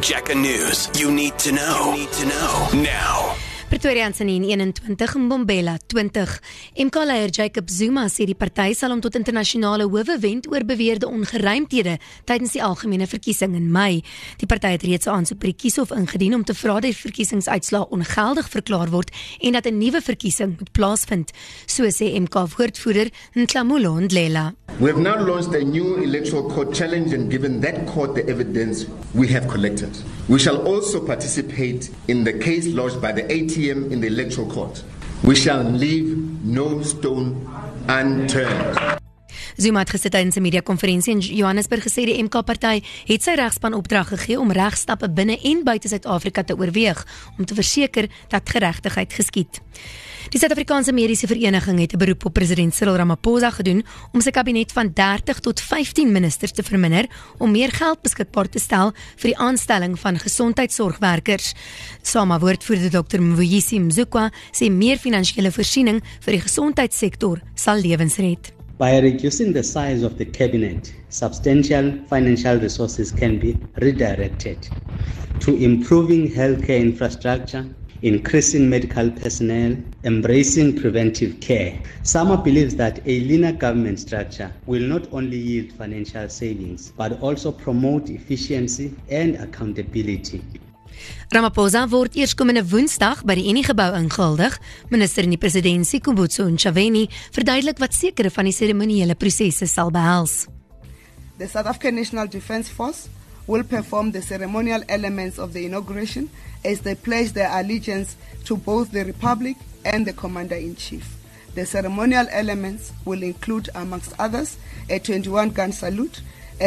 Jacka News. You need to know. Now. Pretoriaanse 21 en Mbombela 20. MK-leier Jacob Zuma sê die party sal hom tot internasionale howe wend oor beweerde ongeruimthede tydens die algemene verkiesing in Mei. Die party het reeds 'n aansoek by die kieshof ingedien om te vra dat die verkiesingsuitslae ongeldig verklaar word en dat 'n nuwe verkiesing moet plaasvind. So sê MK-woordvoerder Ntlamulo Ndlela. We have now launched a new electoral court challenge and given that court the evidence we have collected. We shall also participate in the case lodged by the ATM in the electoral court. We shall leave no stone unturned. Zuma het gister tydens 'n media-konferensie in Johannesburg gesê die MK-party het sy regspan opdrag gegee om regstappe binne en buite Suid-Afrika te oorweeg om te verseker dat geregtigheid geskied. Die Suid-Afrikaanse Mediese Vereniging het 'n beroep op president Cyril Ramaphosa gedoen om sy kabinet van 30 tot 15 ministers te verminder om meer geld beskikbaar te stel vir die aanstelling van gesondheidsorgwerkers. SAMA-woordvoerder Dr. Mvuyisi Mzukwa sê meer finansiële voorsiening vir die gesondheidssektor sal lewens red. By reducing the size of the cabinet, substantial financial resources can be redirected to improving healthcare infrastructure, increasing medical personnel, embracing preventive care. SAMA believes that a leaner government structure will not only yield financial savings, but also promote efficiency and accountability. Ramaphosa word eerskomende Woensdag by die Unie-gebou ingehuldig. Minister in die presidentskap, Kubutso Ntshavheni, verduidelik wat sekere van die seremoniële prosesse sal behels. The South African National Defence Force will perform the ceremonial elements of the inauguration as they pledge their allegiance to both the Republic and the Commander-in-Chief. The ceremonial elements will include, amongst others, a 21-gun salute,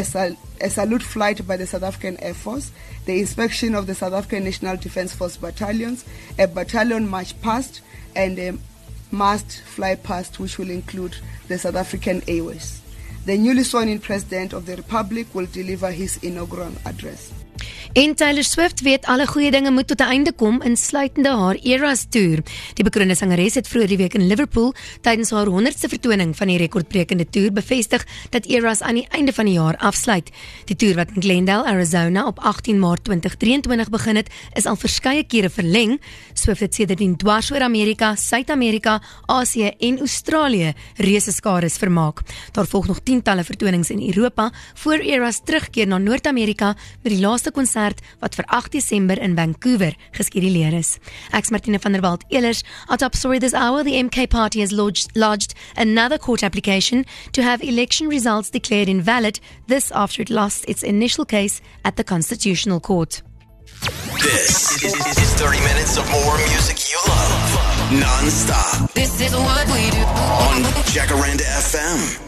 a salute flight by the South African Air Force, the inspection of the South African National Defence Force battalions, a battalion march past, and a mast fly past, which will include the South African Airways. The newly sworn-in President of the Republic will deliver his inaugural address. En Taylor Swift weet alle goeie dinge moet tot 'n einde kom, insluitende haar Eras toer. Die bekroonde sangeres het vroeër die week in Liverpool tydens haar 100ste vertoning van die rekordbrekende toer bevestig dat Eras aan die einde van die jaar afsluit. Die toer wat in Glendale, Arizona op 18 Maart 2023 begin het, is al verskeie kere verleng. Swift het sedertdien dwars oor Amerika, Suid-Amerika, Asië en Australië reuse skares vermaak. Daar volg nog tientalle vertonings in Europa voor Eras terugkeer na Noord-Amerika met die laaste konsert wat vir 8 Desember in Vancouver geskeduleer is. Ek's Martine van der Walt Ehlers. Our top story this hour, the MK party has lodged another court application to have election results declared invalid, this after it lost its initial case at the Constitutional Court. This is 30 minutes of more music you love. Non-stop. This is what we do On Jacaranda FM.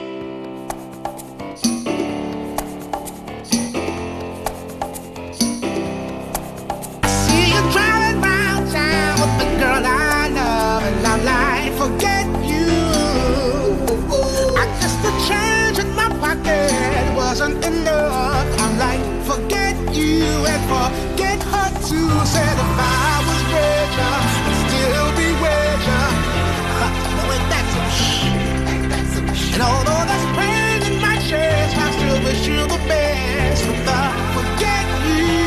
Driving round town with the girl I love, and I like forget you. I guess the change in my pocket wasn't enough. I'm like forget you and forget her too. Said if I was richer, I'd still be richer. No, ain't that some shit? And although there's pain in my chest, I still wish you the best. With the forget you.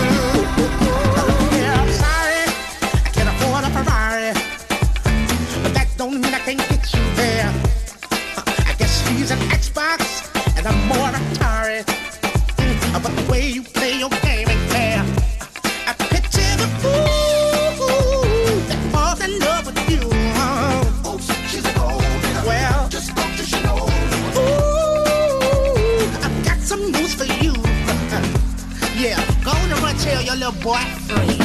Don't mean I can't get you there. I guess she's an Xbox and I'm more Atari. But the way you play your game ain't fair. I picture the fool that falls in love with you. Oh, she's a gold digger. Well, just don't you know. Ooh, I've got some news for you. Yeah, go on and run tell your little boy free.